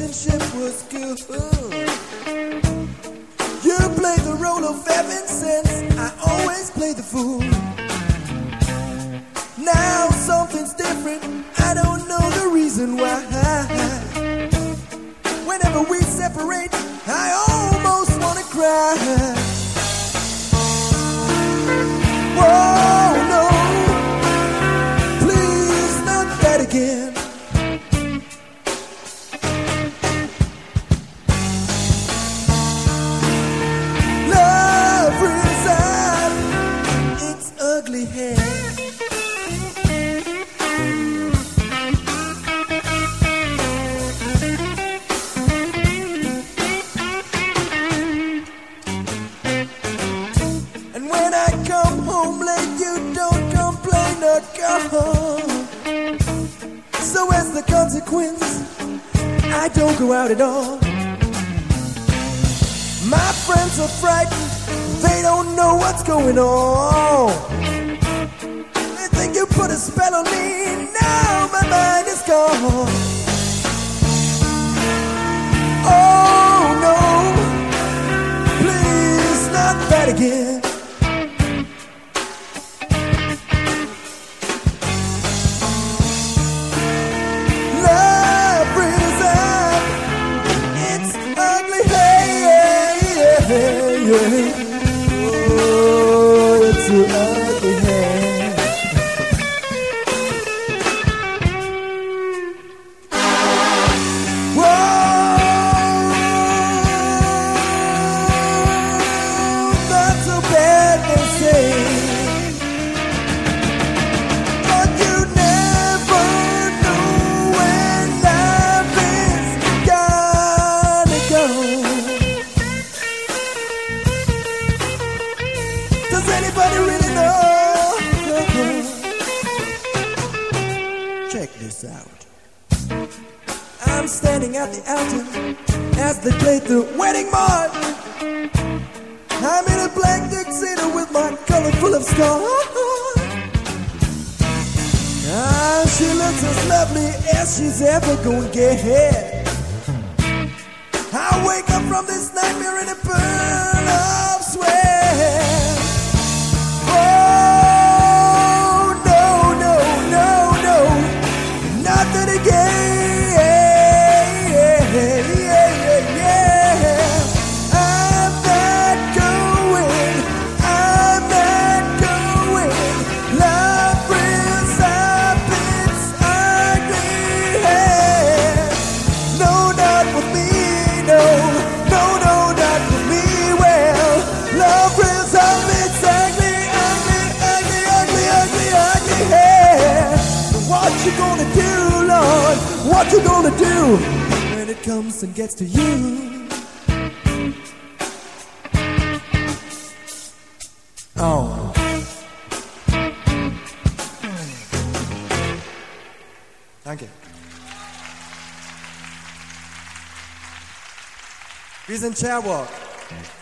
friendship was good. You played the role of heaven since I always played the fool. Now something's different, I don't know the reason why. Whenever we separate, I almost wanna cry. Whoa, no, please not that again. Love resides its ugly head. So as the consequence, I don't go out at all. My friends are frightened, they don't know what's going on. They think you put a spell on me, now my mind is gone. Oh no, please not that again. Oh, it's an ugly hand. Whoa, not so bad, they say. But you never know when life is gonna go. Does anybody really know? Check this out. I'm standing at the altar as they play the wedding march. I'm in a black tuxedo with my collar full of stars. Ah, she looks as lovely as she's ever gonna get. I wake up from this nightmare in a burn of sweat. Oh, no, no, no, no, not that again. I'm not going, I'm not going. Love brings up its ugly head. No, not with me, no, no, no, not with me. Well, love brings up its ugly, ugly, ugly, ugly, ugly, ugly head. What you gonna do, Lord? What you gonna do when it comes and gets to you? Oh. Danke. Wir sind Chairwalk.